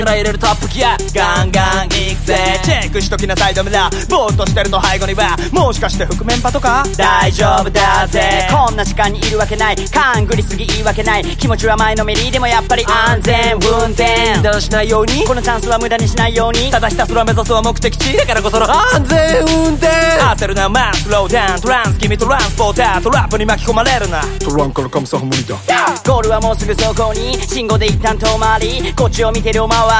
から入れるトップギアガンガン行くぜチェックしときなサイドミラーぼーっとしてると背後にはもしかして覆面パトか大丈夫だぜこんな時間にいるわけない勘ぐりすぎ言い訳ない気持ちは前のめりでもやっぱり安全運転無駄しないようにこのチャンスは無駄にしないようにただひたすら目指すは目的地だからこその安全運転焦るなマンスローダウントランス君トランスポータートラップに巻き込まれるなトランからカムサハムニだゴールはもうすぐそこに信号で一旦遠回りこっちを見て両回